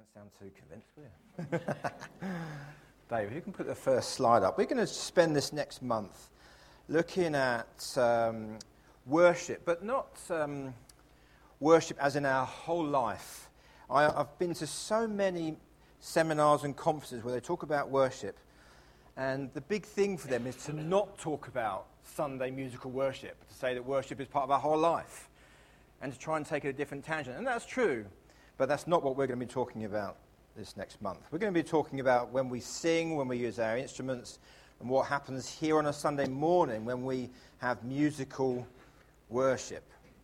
Sound too convinced, will you? Dave, you can put the first slide up. We're going to spend this next month looking at worship, but not worship as in our whole life. I've been to so many seminars and conferences where they talk about worship, and the big thing for them is to not talk about Sunday musical worship, to say that worship is part of our whole life, and to try and take it a different tangent. And that's true, but that's not what we're going to be talking about this next month. We're going to be talking about when we sing, when we use our instruments, and what happens here on a Sunday morning when we have musical worship.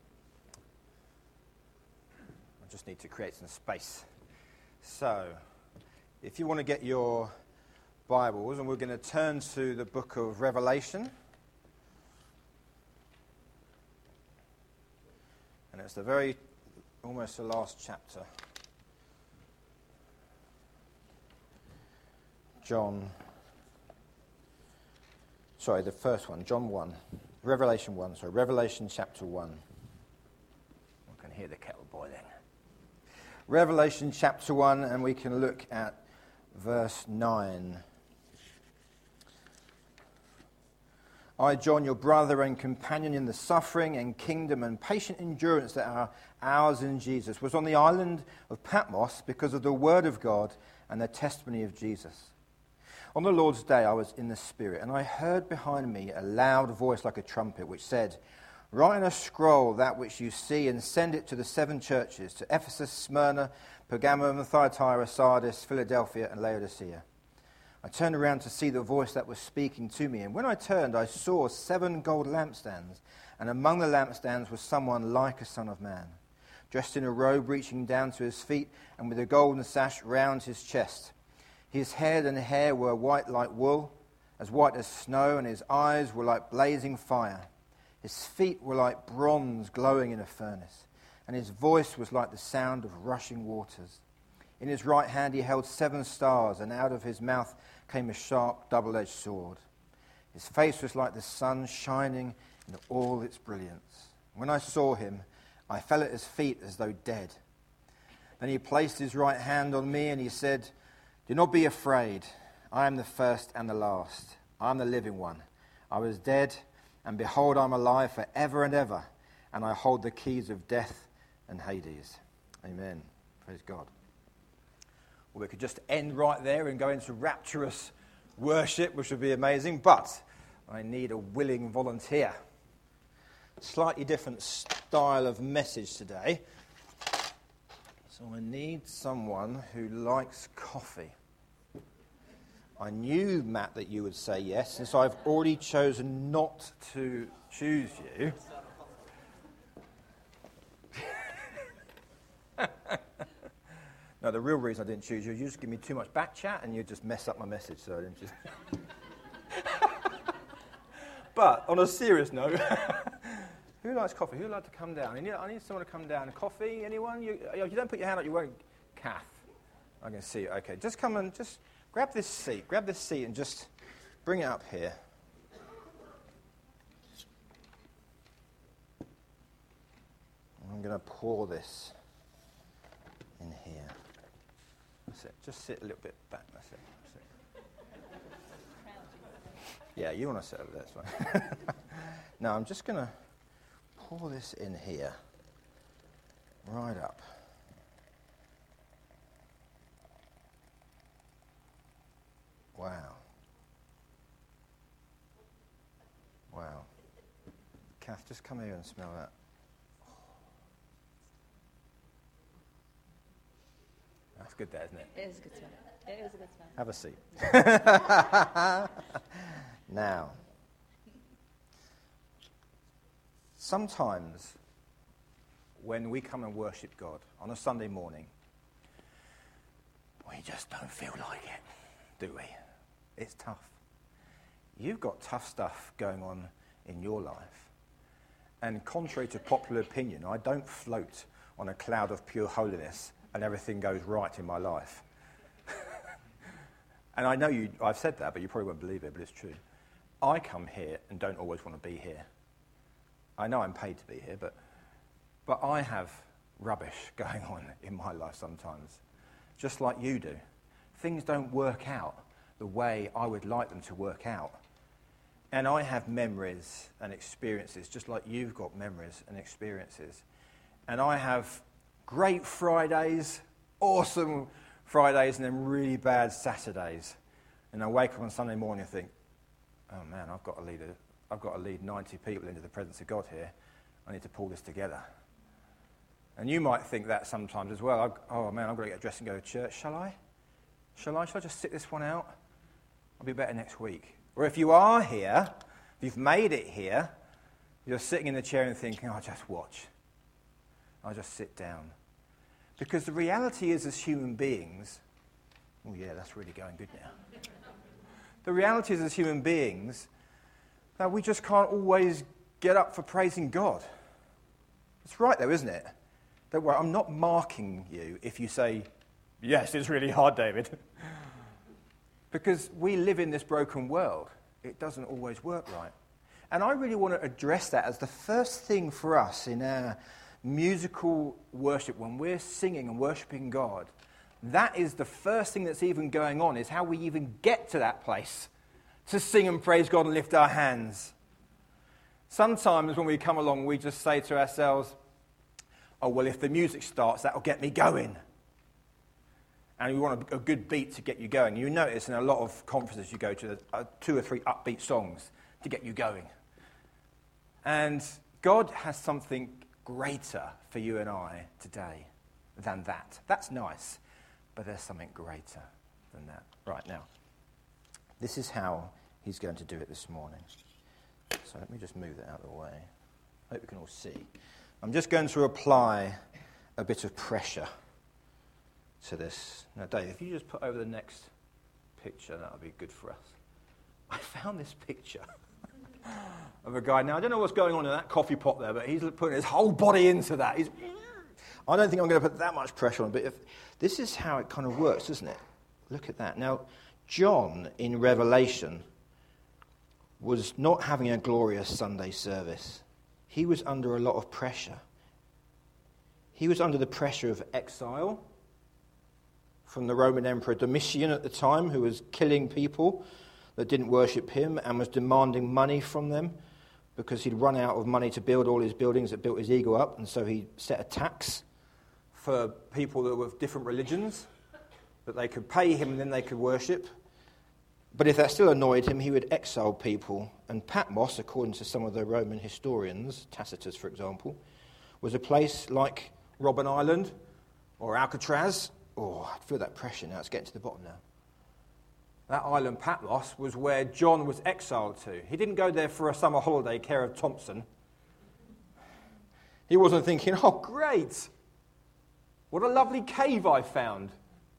I just need to create some space. So, if you want to get your Bibles, and we're going to turn to the book of Revelation. And it's almost the last chapter. The first one, John 1. Revelation chapter 1. I can hear the kettle boiling. Revelation chapter 1, and we can look at verse 9. I, John, your brother and companion in the suffering and kingdom and patient endurance that are ours in Jesus, was on the island of Patmos because of the word of God and the testimony of Jesus. On the Lord's day I was in the Spirit, and I heard behind me a loud voice like a trumpet, which said, Write in a scroll that which you see and send it to the 7 churches, to Ephesus, Smyrna, Pergamum, Thyatira, Sardis, Philadelphia, and Laodicea. I turned around to see the voice that was speaking to me, and when I turned, I saw 7 gold lampstands, and among the lampstands was someone like a son of man, dressed in a robe reaching down to his feet, and with a golden sash round his chest. His head and hair were white like wool, as white as snow, and his eyes were like blazing fire. His feet were like bronze glowing in a furnace, and his voice was like the sound of rushing waters. In his right hand he held 7 stars, and out of his mouth came a sharp double-edged sword. His face was like the sun shining in all its brilliance. When I saw him, I fell at his feet as though dead. Then he placed his right hand on me, and he said, Do not be afraid. I am the first and the last. I am the living one. I was dead, and behold, I am alive forever and ever, and I hold the keys of death and Hades. Amen. Praise God. Well, we could just end right there and go into rapturous worship, which would be amazing, but I need a willing volunteer. Slightly different style of message today. So I need someone who likes coffee. I knew, Matt, that you would say yes, and so I've already chosen not to choose you. No, the real reason I didn't choose you, you just give me too much back chat and you just mess up my message, so I didn't choose. But on a serious note, who likes coffee? Who would like to come down? I need someone to come down. Coffee, anyone? You don't put your hand up, you won't. Kath, I can see you. Okay, just come and just grab this seat. Grab this seat and just bring it up here. I'm going to pour this in here. That's it. Just sit a little bit back. That's it. Yeah, you want to sit over there. That's fine. Now, I'm just going to pour this in here. Right up. Wow. Wow. Kath, just come here and smell that. That's good there, isn't it? It is a good smell. It is a good smell. Have a seat. Now, sometimes when we come and worship God on a Sunday morning, we just don't feel like it, do we? It's tough. You've got tough stuff going on in your life. And contrary to popular opinion, I don't float on a cloud of pure holiness and everything goes right in my life. And I know I've said that, but you probably won't believe it, but it's true. I come here and don't always want to be here. I know I'm paid to be here, but I have rubbish going on in my life sometimes. just like you do. Things don't work out the way I would like them to work out. And I have memories and experiences, just like you've got memories and experiences. And I have great Fridays, awesome Fridays, and then really bad Saturdays. And I wake up on Sunday morning and think, oh man, I've got to lead 90 people into the presence of God here. I need to pull this together. And you might think that sometimes as well. Oh man, I've got to get dressed and go to church. Shall I just sit this one out? I'll be better next week. Or if you are here, if you've made it here, you're sitting in the chair and thinking, I'll just watch. I'll just sit down. Because the reality is, as human beings, oh yeah, that's really going good now. The reality is, as human beings, that we just can't always get up for praising God. It's right though, isn't it? Don't worry, I'm not marking you if you say, yes, it's really hard, David. Because we live in this broken world. It doesn't always work right. And I really want to address that as the first thing for us in our musical worship, when we're singing and worshiping God. That is the first thing that's even going on, is how we even get to that place to sing and praise God and lift our hands. Sometimes when we come along, we just say to ourselves, oh, well, if the music starts, that'll get me going. And we want a good beat to get you going. You notice in a lot of conferences you go to, there's 2 or 3 upbeat songs to get you going. And God has something greater for you and I today than that. That's nice, but there's something greater than that. Right, now, this is how he's going to do it this morning. So let me just move that out of the way. Hope you can all see. I'm just going to apply a bit of pressure to this. Now, Dave, if you just put over the next picture, that would be good for us. I found this picture of a guy. Now, I don't know what's going on in that coffee pot there, but he's putting his whole body into that. I don't think I'm going to put that much pressure on, but this is how it kind of works, isn't it? Look at that. Now, John in Revelation was not having a glorious Sunday service. He was under a lot of pressure. He was under the pressure of exile from the Roman Emperor Domitian at the time, who was killing people that didn't worship him and was demanding money from them because he'd run out of money to build all his buildings that built his ego up, and so he set a tax for people that were of different religions that they could pay him and then they could worship. But if that still annoyed him, he would exile people. And Patmos, according to some of the Roman historians, Tacitus, for example, was a place like Robben Island or Alcatraz. Oh, I feel that pressure now. It's getting to the bottom now. That island, Patmos, was where John was exiled to. He didn't go there for a summer holiday, care of Thompson. He wasn't thinking, oh, great. What a lovely cave I found.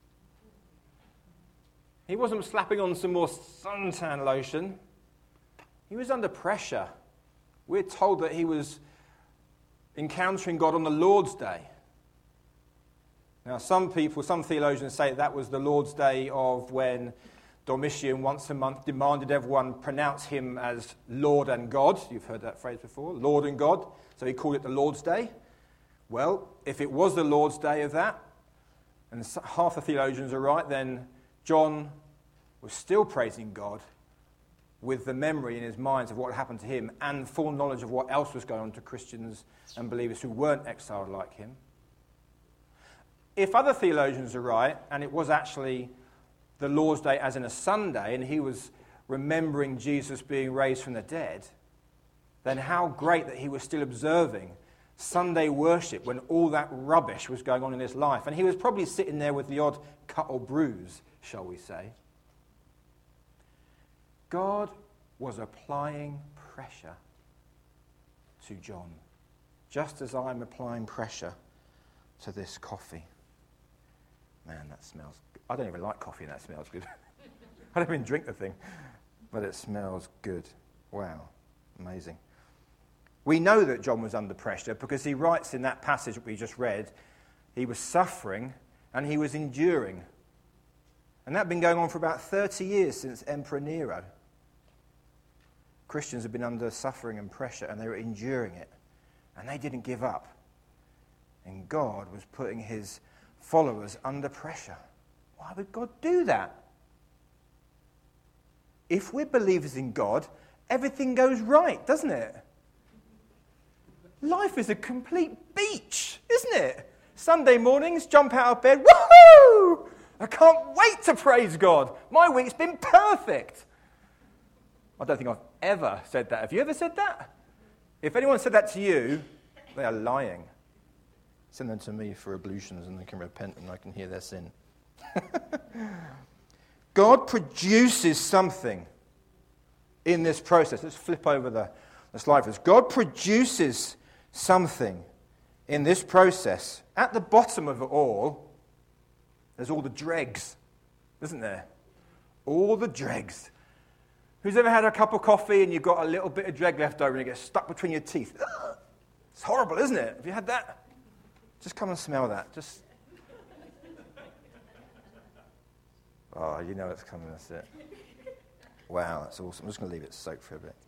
He wasn't slapping on some more suntan lotion. He was under pressure. We're told that he was encountering God on the Lord's Day. Now, some theologians say that was the Lord's Day of when Domitian once a month demanded everyone pronounce him as Lord and God. You've heard that phrase before, Lord and God. So he called it the Lord's Day. Well, if it was the Lord's Day of that, and half the theologians are right, then John was still praising God with the memory in his mind of what happened to him and full knowledge of what else was going on to Christians and believers who weren't exiled like him. If other theologians are right, and it was actually the Lord's Day as in a Sunday, and he was remembering Jesus being raised from the dead, then how great that he was still observing Sunday worship when all that rubbish was going on in his life. And he was probably sitting there with the odd cut or bruise, shall we say. God was applying pressure to John, just as I'm applying pressure to this coffee. Man, that smells good. I don't even like coffee and that smells good. I don't even drink the thing, but it smells good. Wow, amazing. We know that John was under pressure because he writes in that passage that we just read, he was suffering and he was enduring. And that had been going on for about 30 years since Emperor Nero. Christians have been under suffering and pressure and they were enduring it. And they didn't give up. And God was putting his followers under pressure. Why would God do that? If we're believers in God, everything goes right, doesn't it? Life is a complete beach, isn't it? Sunday mornings, jump out of bed, woohoo! I can't wait to praise God. My week's been perfect. I don't think I've ever said that. Have you ever said that? If anyone said that to you, they are lying. Send them to me for ablutions and they can repent and I can hear their sin. God produces something in this process. Let's flip over the slide for us. God produces something in this process. At the bottom of it all, there's all the dregs, isn't there? All the dregs. Who's ever had a cup of coffee and you've got a little bit of dreg left over and it gets stuck between your teeth? It's horrible, isn't it? Have you had that? Just come and smell that. Just. Oh, you know it's coming, that's it. Wow, that's awesome. I'm just going to leave it soak for a bit.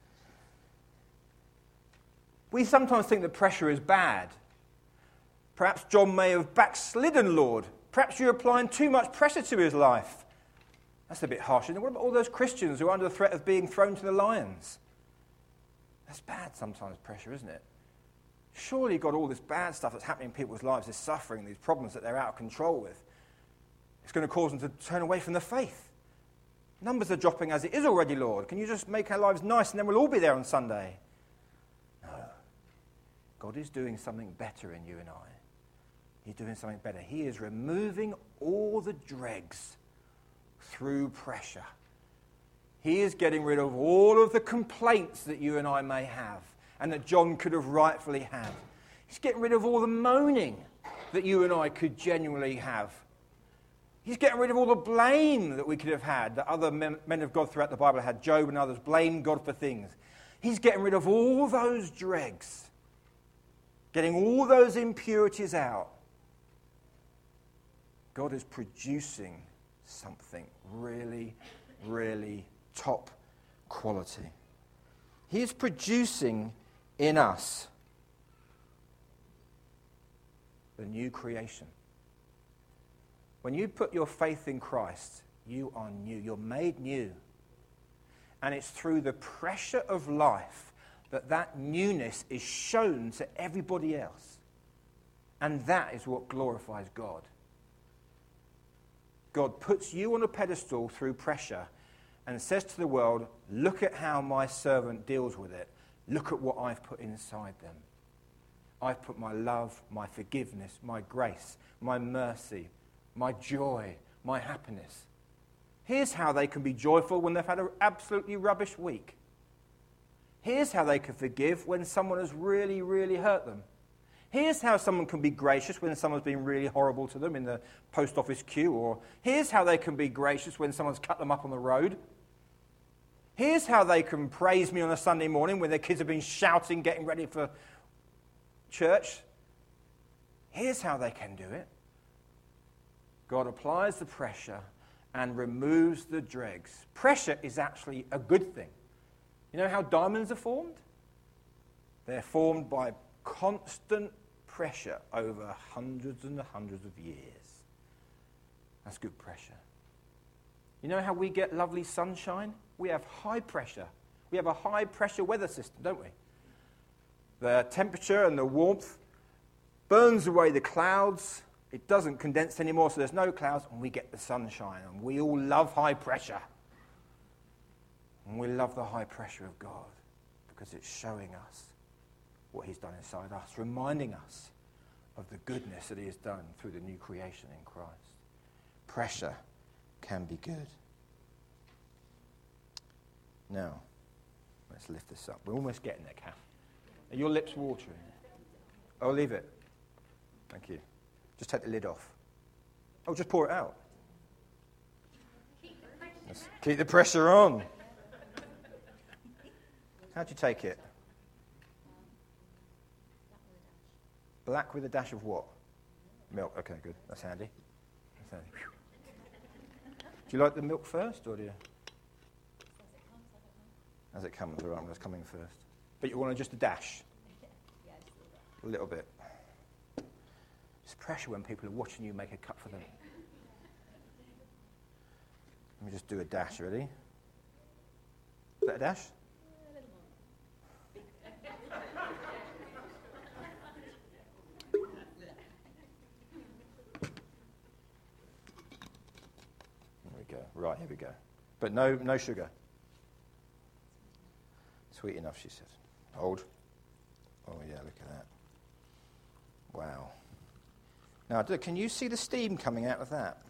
We sometimes think that pressure is bad. Perhaps John may have backslidden, Lord. Perhaps you're applying too much pressure to his life. That's a bit harsh. And what about all those Christians who are under the threat of being thrown to the lions? That's bad sometimes, pressure, isn't it? Surely you've got all this bad stuff that's happening in people's lives, this suffering, these problems that they're out of control with. It's going to cause them to turn away from the faith. Numbers are dropping as it is already, Lord. Can you just make our lives nice and then we'll all be there on Sunday? No. God is doing something better in you and I. He's doing something better. He is removing all the dregs through pressure. He is getting rid of all of the complaints that you and I may have and that John could have rightfully had. He's getting rid of all the moaning that you and I could genuinely have. He's getting rid of all the blame that we could have had, that other men of God throughout the Bible had. Job and others blamed God for things. He's getting rid of all those dregs, getting all those impurities out. God is producing something really, really top quality. He is producing in us the new creation. When you put your faith in Christ, you are new. You're made new. And it's through the pressure of life that newness is shown to everybody else. And that is what glorifies God. God puts you on a pedestal through pressure and says to the world, look at how my servant deals with it. Look at what I've put inside them. I've put my love, my forgiveness, my grace, my mercy, my joy, my happiness. Here's how they can be joyful when they've had an absolutely rubbish week. Here's how they can forgive when someone has really, really hurt them. Here's how someone can be gracious when someone's been really horrible to them in the post office queue. Or here's how they can be gracious when someone's cut them up on the road. Here's how they can praise me on a Sunday morning when their kids have been shouting, getting ready for church. Here's how they can do it. God applies the pressure and removes the dregs. Pressure is actually a good thing. You know how diamonds are formed? They're formed by constant pressure over hundreds and hundreds of years. That's good pressure. You know how we get lovely sunshine? We have high pressure. We have a high pressure weather system, don't we? The temperature and the warmth burns away the clouds. It doesn't condense anymore, so there's no clouds, and we get the sunshine. And we all love high pressure. And we love the high pressure of God because it's showing us what he's done inside us, reminding us of the goodness that he has done through the new creation in Christ. Pressure can be good. Now, let's lift this up. We're almost getting there, Kath. Are your lips watering? Oh, leave it. Thank you. Just take the lid off. Oh, just pour it out. Let's keep the pressure on. How'd you take it? Black with a dash of what? Milk. Okay, good. That's handy. That's handy. Do you like the milk first, or do you? As it comes, all right, it's coming first. But you want just a dash? A little bit. Just pressure when people are watching you make a cup for them. Let me just do a dash, ready? Is that a dash? There we go. Right, here we go. But no sugar. Sweet enough, she said. Hold. Oh, yeah, look at that. Wow. Now, can you see the steam coming out of that?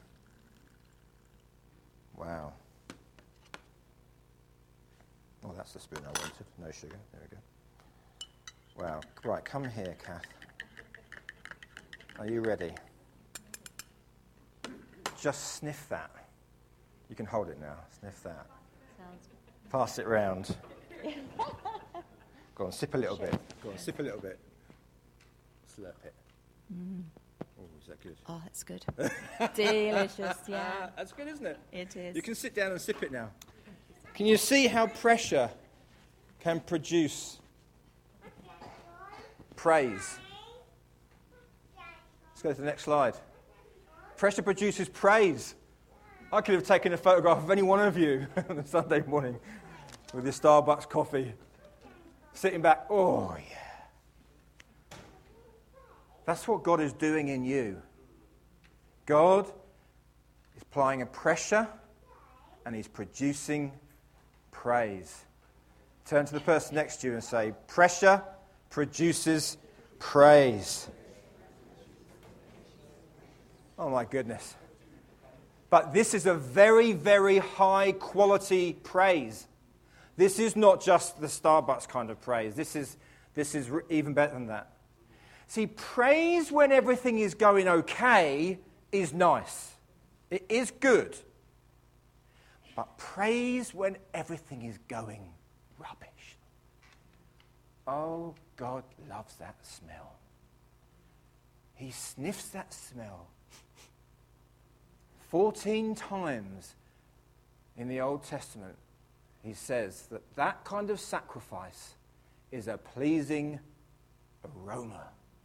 Wow. Oh, that's the spoon I wanted. No sugar. There we go. Wow. Right, come here, Kath. Are you ready? Just sniff that. You can hold it now. Sniff that. Sounds good. Pass it round. Go on, sip a little bit. Go on, sip a little bit. Slurp it. Mm. Oh, is that good? Oh, it's good. Delicious, yeah. That's good, isn't it? It is. You can sit down and sip it now. Can you see how pressure can produce praise? Let's go to the next slide. Pressure produces praise. I could have taken a photograph of any one of you on a Sunday morning with your Starbucks coffee, sitting back. Oh, yeah. That's what God is doing in you. God is applying a pressure and he's producing praise. Turn to the person next to you and say, pressure produces praise. Oh my goodness. But this is a very, very high quality praise. This is not just the Starbucks kind of praise. This is even better than that. See, praise when everything is going okay is nice. It is good. But praise when everything is going rubbish. Oh, God loves that smell. He sniffs that smell. 14 times in the Old Testament, he says that that kind of sacrifice is a pleasing aroma.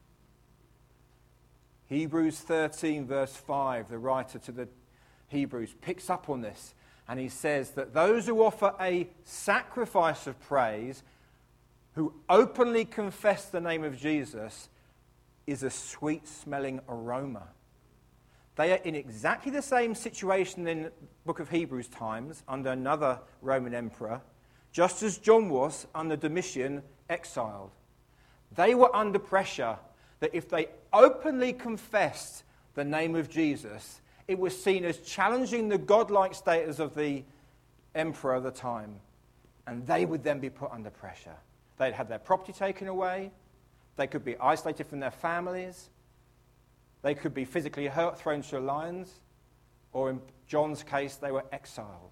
Hebrews 13, verse 5, the writer to the Hebrews picks up on this, and he says that those who offer a sacrifice of praise, who openly confess the name of Jesus, is a sweet-smelling aroma. They are in exactly the same situation in the book of Hebrews times, under another Roman emperor, just as John was under Domitian, exiled. They were under pressure that if they openly confessed the name of Jesus, it was seen as challenging the godlike status of the emperor of the time, and they would then be put under pressure. They'd have their property taken away, they could be isolated from their families, they could be physically hurt, thrown to the lions, or in John's case, they were exiled.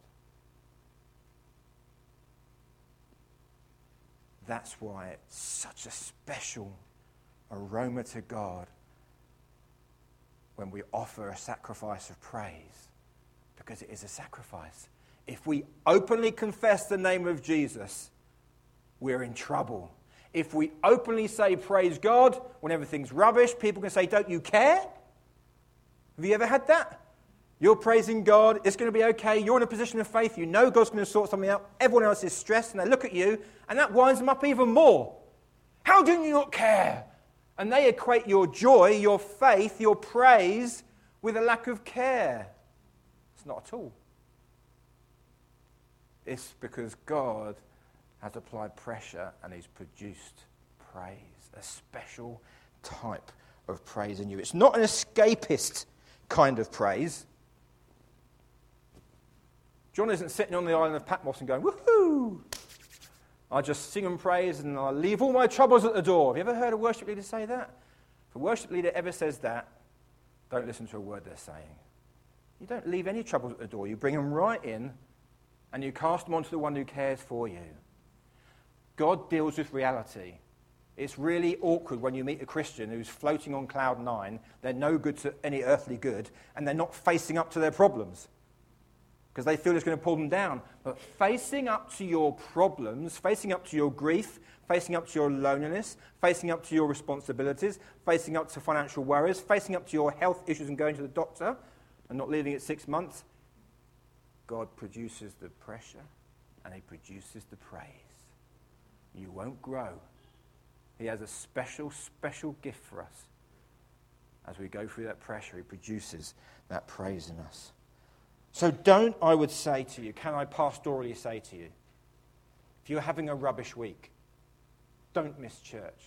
That's why it's such a special aroma to God when we offer a sacrifice of praise, because it is a sacrifice. If we openly confess the name of Jesus, we're in trouble. If we openly say praise God when everything's rubbish, people can say, don't you care? Have you ever had that? You're praising God, it's going to be okay, you're in a position of faith, you know God's going to sort something out, everyone else is stressed, and they look at you, and that winds them up even more. How do you not care? And they equate your joy, your faith, your praise with a lack of care. It's not at all. It's because God has applied pressure and he's produced praise, a special type of praise in you. It's not an escapist kind of praise. John isn't sitting on the island of Patmos and going, woohoo! I just sing and praise and I leave all my troubles at the door. Have you ever heard a worship leader say that? If a worship leader ever says that, don't listen to a word they're saying. You don't leave any troubles at the door. You bring them right in and you cast them onto the one who cares for you. God deals with reality. It's really awkward when you meet a Christian who's floating on cloud nine, they're no good to any earthly good, and they're not facing up to their problems. because they feel it's going to pull them down. But facing up to your problems, facing up to your grief, facing up to your loneliness, facing up to your responsibilities, facing up to financial worries, facing up to your health issues and going to the doctor and not leaving it 6 months, God produces the pressure and he produces the praise. You won't grow. He has a special, special gift for us. As we go through that pressure, he produces that praise in us. So don't, I would say to you, can I pastorally say to you, if you're having a rubbish week, don't miss church.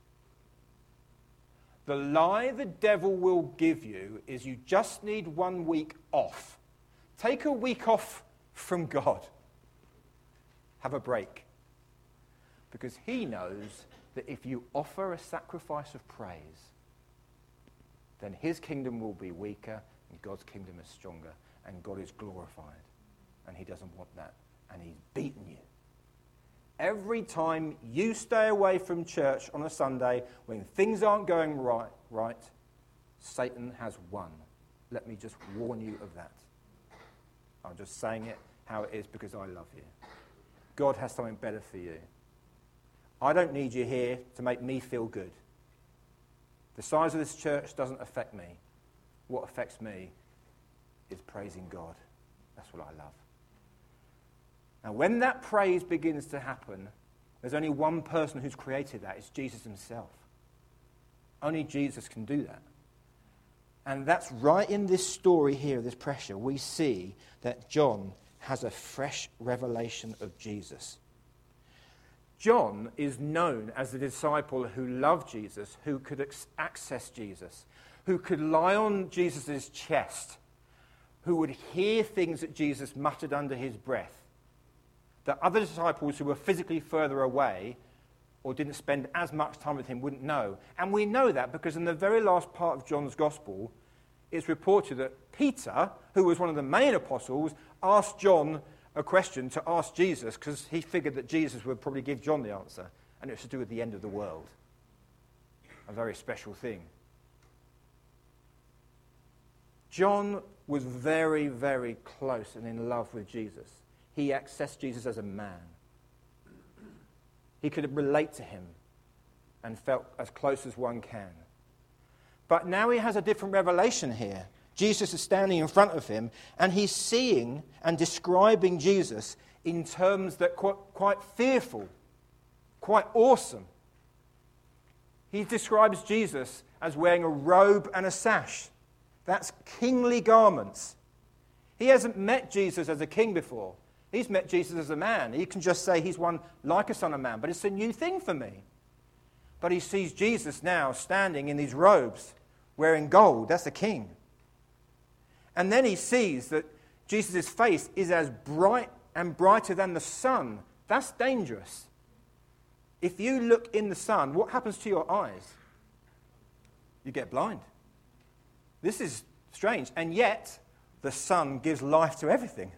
The lie the devil will give you is you just need 1 week off. Take a week off from God. Have a break. Because he knows that if you offer a sacrifice of praise, then his kingdom will be weaker and God's kingdom is stronger and God is glorified. And he doesn't want that. And he's beaten you. Every time you stay away from church on a Sunday when things aren't going right, Satan has won. Let me just warn you of that. I'm just saying it how it is because I love you. God has something better for you. I don't need you here to make me feel good. The size of this church doesn't affect me. What affects me is praising God. That's what I love. Now, when that praise begins to happen, there's only one person who's created that. It's Jesus himself. Only Jesus can do that. And that's right in this story here, this pressure, we see that John has a fresh revelation of Jesus. John is known as the disciple who loved Jesus, who could access Jesus, who could lie on Jesus' chest, who would hear things that Jesus muttered under his breath, that other disciples who were physically further away or didn't spend as much time with him wouldn't know. And we know that because in the very last part of John's Gospel, it's reported that Peter, who was one of the main apostles, asked John a question to ask Jesus because he figured that Jesus would probably give John the answer, and it was to do with the end of the world. A very special thing. John was very, very close and in love with Jesus. He accessed Jesus as a man. He could relate to him and felt as close as one can. But now he has a different revelation here. Jesus is standing in front of him, and he's seeing and describing Jesus in terms that are quite fearful, quite awesome. He describes Jesus as wearing a robe and a sash. That's kingly garments. He hasn't met Jesus as a king before. He's met Jesus as a man. He can just say he's one like a son of man, but it's a new thing for me. But he sees Jesus now standing in these robes, wearing gold. That's a king. And then he sees that Jesus' face is as bright and brighter than the sun. That's dangerous. If you look in the sun, what happens to your eyes? You get blind. This is strange. And yet, the sun gives life to everything.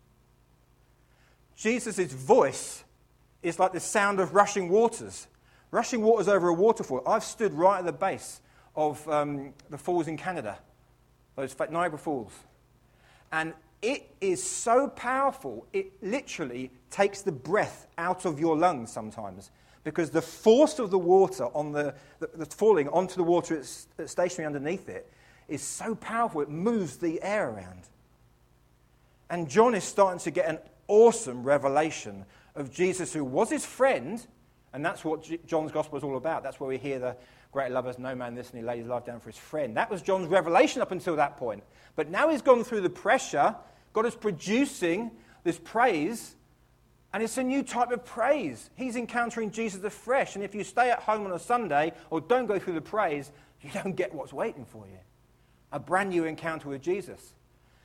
Jesus' voice is like the sound of rushing waters. Rushing waters over a waterfall. I've stood right at the base of the falls in Canada, those Niagara Falls. And it is so powerful, it literally takes the breath out of your lungs sometimes. Because the force of the water on that's falling onto the water it's stationary underneath it is so powerful, it moves the air around. And John is starting to get an awesome revelation of Jesus, who was his friend, and that's what John's Gospel is all about. That's where we hear the great love has no man this, and he laid his life down for his friend. That was John's revelation up until that point. But now he's gone through the pressure. God is producing this praise, and it's a new type of praise. He's encountering Jesus afresh, and if you stay at home on a Sunday or don't go through the praise, you don't get what's waiting for you. A brand new encounter with Jesus.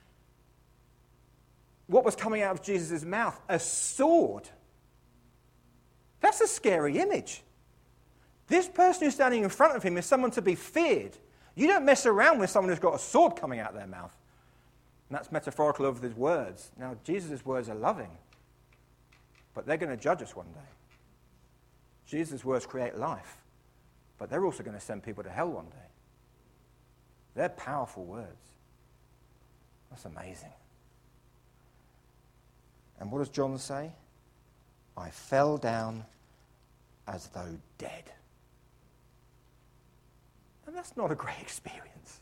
What was coming out of Jesus' mouth? A sword. That's a scary image. This person who's standing in front of him is someone to be feared. You don't mess around with someone who's got a sword coming out of their mouth. And that's metaphorical of his words. Now, Jesus' words are loving, but they're going to judge us one day. Jesus' words create life, but they're also going to send people to hell one day. They're powerful words. That's amazing. And what does John say? I fell down as though dead. And that's not a great experience.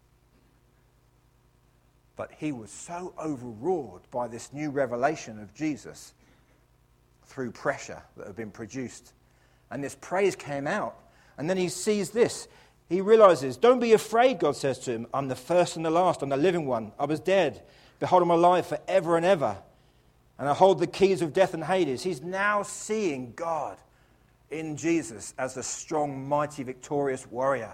But he was so overawed by this new revelation of Jesus through pressure that had been produced. And this praise came out. And then he sees this. He realizes, don't be afraid, God says to him. I'm the first and the last. I'm the living one. I was dead. Behold, I'm alive forever and ever. And I hold the keys of death and Hades. He's now seeing God in Jesus as the strong, mighty, victorious warrior.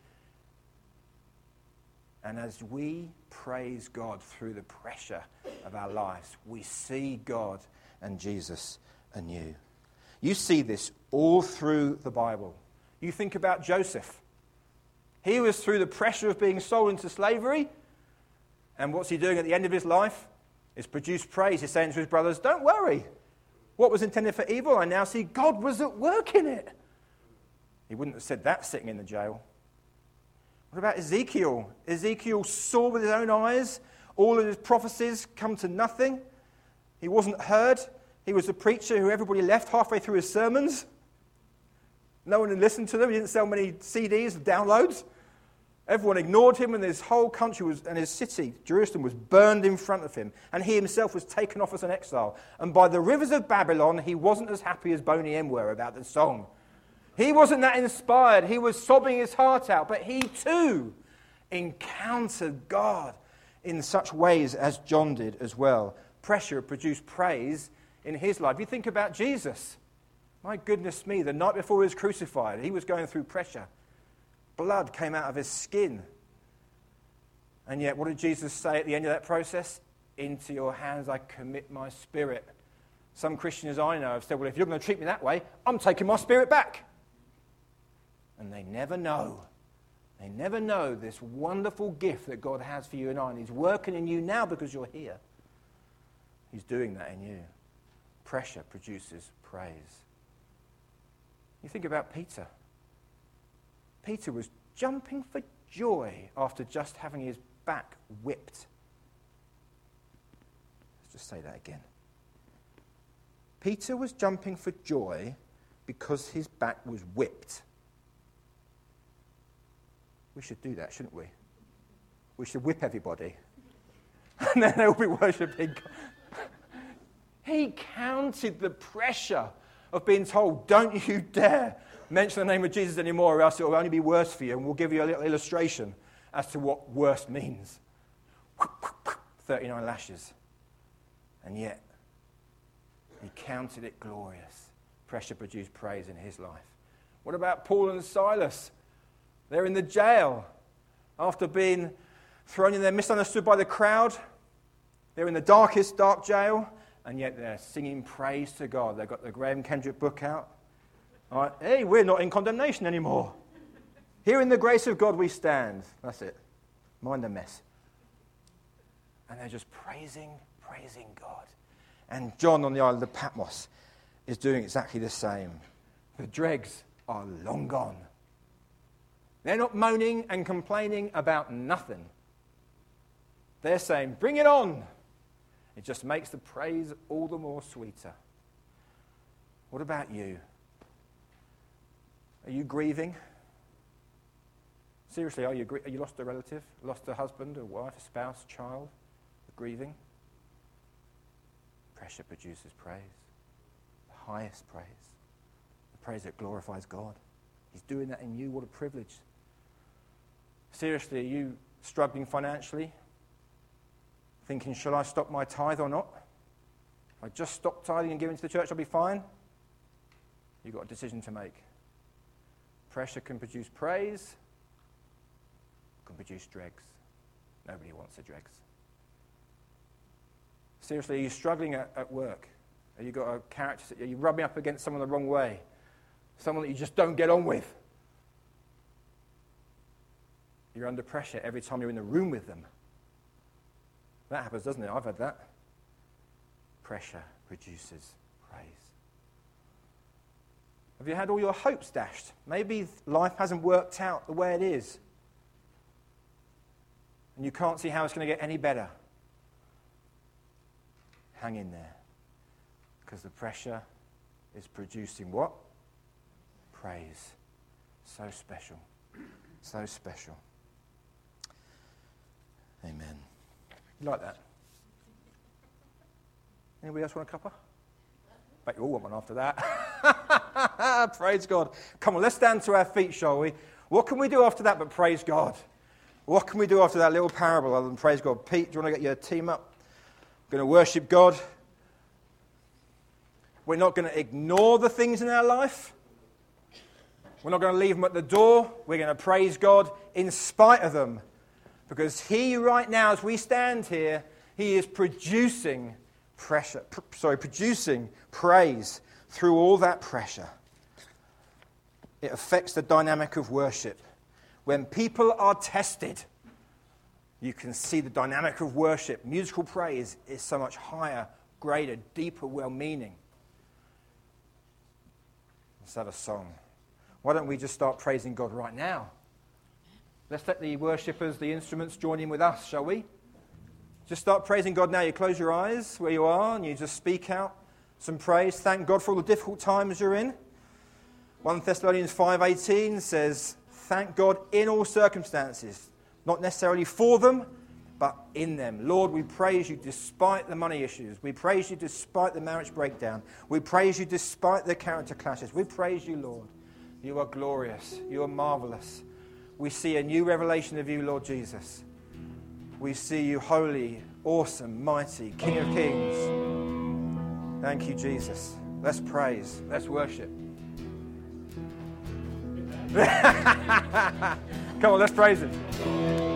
And as we praise God through the pressure of our lives, we see God and Jesus anew. You see this all through the Bible. You think about Joseph. He was through the pressure of being sold into slavery. And what's he doing at the end of his life? Is produce praise. He's saying to his brothers, don't worry. What was intended for evil, I now see God was at work in it. He wouldn't have said that sitting in the jail. What about Ezekiel? Ezekiel saw with his own eyes all of his prophecies come to nothing. He wasn't heard. He was a preacher who everybody left halfway through his sermons. No one had listened to them. He didn't sell many CDs, downloads. Everyone ignored him, and his whole country and his city, Jerusalem, was burned in front of him. And he himself was taken off as an exile. And by the rivers of Babylon, he wasn't as happy as Boney M were about the song. He wasn't that inspired. He was sobbing his heart out. But he too encountered God in such ways as John did as well. Pressure produced praise in his life. You think about Jesus. My goodness me, the night before he was crucified, he was going through pressure. Blood came out of his skin. And yet, what did Jesus say at the end of that process? Into your hands I commit my spirit. Some Christians I know have said, well, if you're going to treat me that way, I'm taking my spirit back. And they never know. They never know this wonderful gift that God has for you and I. And he's working in you now because you're here. He's doing that in you. Pressure produces praise. You think about Peter. Peter was jumping for joy after just having his back whipped. Let's just say that again. Peter was jumping for joy because his back was whipped. We should do that, shouldn't we? We should whip everybody. And then they'll be worshipping God. He counted the pressure of being told, don't you dare mention the name of Jesus anymore, or else it will only be worse for you. And we'll give you a little illustration as to what worse means. 39 lashes. And yet, he counted it glorious. Pressure produced praise in his life. What about Paul and Silas? They're in the jail after being thrown in there, misunderstood by the crowd. They're in the darkest dark jail, and yet they're singing praise to God. They've got the Graham Kendrick book out. All right, hey, we're not in condemnation anymore. Here in the grace of God we stand. That's it. Mind the mess. And they're just praising God. And John on the island of Patmos is doing exactly the same. The dregs are long gone. They're not moaning and complaining about nothing. They're saying, bring it on. It just makes the praise all the more sweeter. What about you? Are you grieving? Seriously, are you lost a relative? Lost a husband, a wife, a spouse, a child? Grieving? Pressure produces praise. The highest praise. The praise that glorifies God. He's doing that in you. What a privilege. Seriously, are you struggling financially? Thinking, shall I stop my tithe or not? If I just stop tithing and giving to the church, I'll be fine? You've got a decision to make. Pressure can produce praise, can produce dregs. Nobody wants the dregs. Seriously, are you struggling at work? Have you got a character? Are you rubbing up against someone the wrong way? Someone that you just don't get on with? You're under pressure every time you're in the room with them. That happens, doesn't it? I've had that. Pressure produces praise. Have you had all your hopes dashed? Maybe life hasn't worked out the way it is. And you can't see how it's going to get any better. Hang in there. Because the pressure is producing what? Praise. So special. So special. Amen. You like that? Anybody else want a cuppa? Bet you all want one after that. Praise God. Come on, let's stand to our feet, shall we? What can we do after that but praise God? What can we do after that little parable other than praise God? Pete, do you want to get your team up? We're going to worship God. We're not going to ignore the things in our life. We're not going to leave them at the door. We're going to praise God in spite of them. Because He right now, as we stand here, He is producing producing praise through all that pressure. It affects the dynamic of worship. When people are tested, you can see the dynamic of worship. Musical praise is so much higher, greater, deeper, well-meaning. Let's have a song. Why don't we just start praising God right now? Let's let the worshippers, the instruments, join in with us, shall we? Just start praising God now. You close your eyes where you are and you just speak out some praise. Thank God for all the difficult times you're in. 1 Thessalonians 5:18 says, thank God in all circumstances, not necessarily for them, but in them. Lord, we praise you despite the money issues. We praise you despite the marriage breakdown. We praise you despite the character clashes. We praise you, Lord. You are glorious. You are marvelous. We see a new revelation of you, Lord Jesus. We see you holy, awesome, mighty, King of Kings. Thank you, Jesus. Let's praise. Let's worship. Come on, let's praise Him.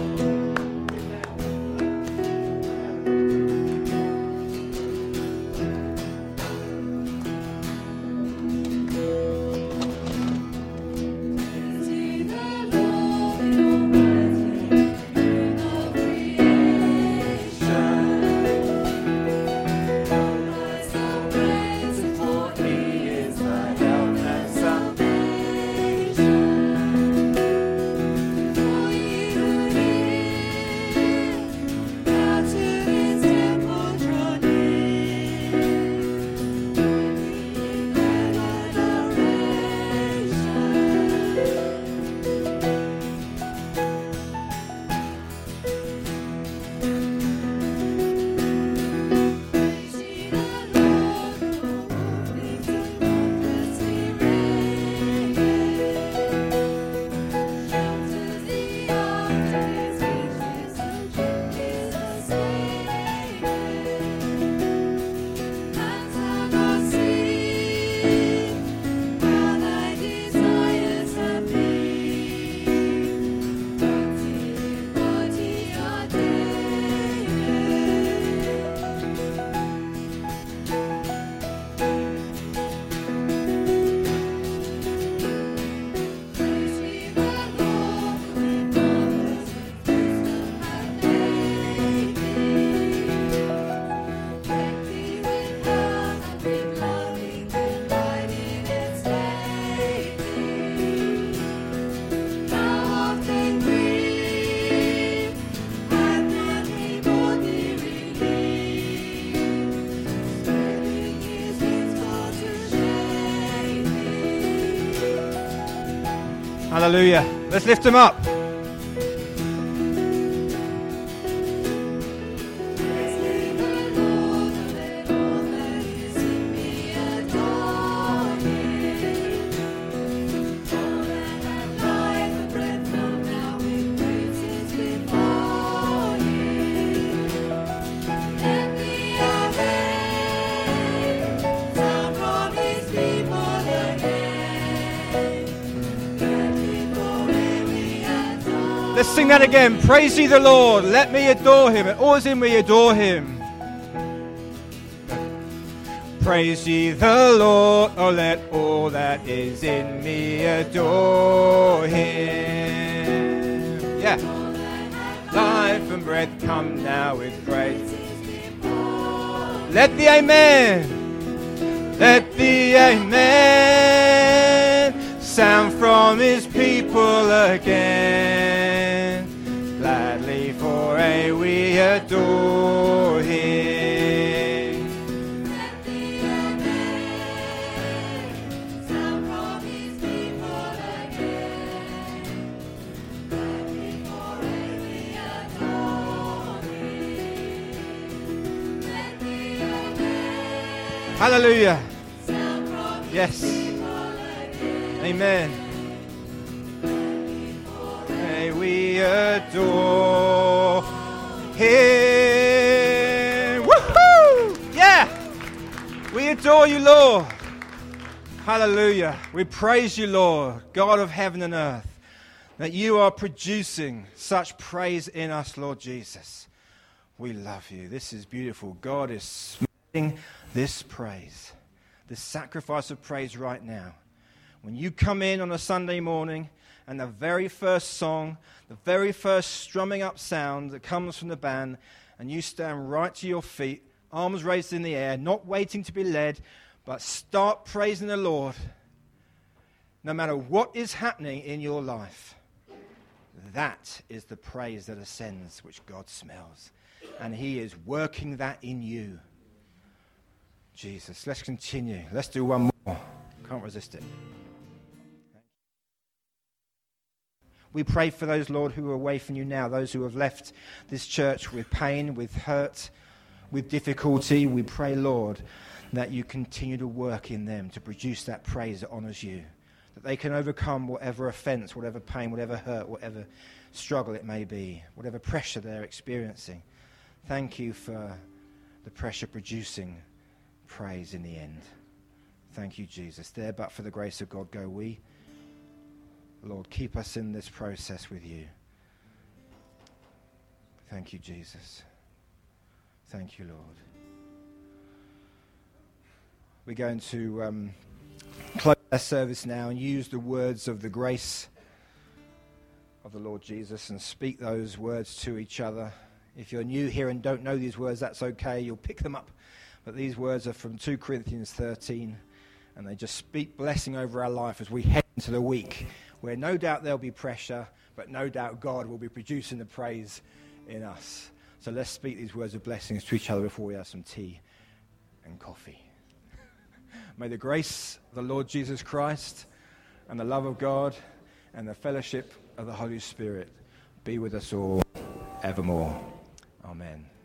Hallelujah. Let's lift Him up. Let's sing that again. Praise ye the Lord. Let me adore Him. And all is in me, adore Him. Praise ye the Lord. Oh, let all that is in me adore Him. Yeah. Life and breath come now with praise. Let the amen. Let the amen sound from His people again. Gladly forever we adore Him. Hallelujah. Yes. Amen. May we adore Him. Woohoo! Yeah. We adore you, Lord. Hallelujah. We praise you, Lord, God of heaven and earth, that you are producing such praise in us, Lord Jesus. We love you. This is beautiful. God is smelling this praise, this sacrifice of praise right now. When you come in on a Sunday morning and the very first song, the very first strumming up sound that comes from the band, and you stand right to your feet, arms raised in the air, not waiting to be led, but start praising the Lord, no matter what is happening in your life. That is the praise that ascends, which God smells. And He is working that in you. Jesus, let's continue. Let's do one more. Can't resist it. We pray for those, Lord, who are away from you now, those who have left this church with pain, with hurt, with difficulty. We pray, Lord, that you continue to work in them to produce that praise that honors you, that they can overcome whatever offense, whatever pain, whatever hurt, whatever struggle it may be, whatever pressure they're experiencing. Thank you for the pressure producing praise in the end. Thank you, Jesus. There, but for the grace of God, go we. Lord, keep us in this process with you. Thank you, Jesus. Thank you, Lord. We're going to close our service now and use the words of the grace of the Lord Jesus and speak those words to each other. If you're new here and don't know these words, that's okay. You'll pick them up. But these words are from 2 Corinthians 13, and they just speak blessing over our life as we head into the week, where no doubt there'll be pressure, but no doubt God will be producing the praise in us. So let's speak these words of blessings to each other before we have some tea and coffee. May the grace of the Lord Jesus Christ and the love of God and the fellowship of the Holy Spirit be with us all evermore. Amen.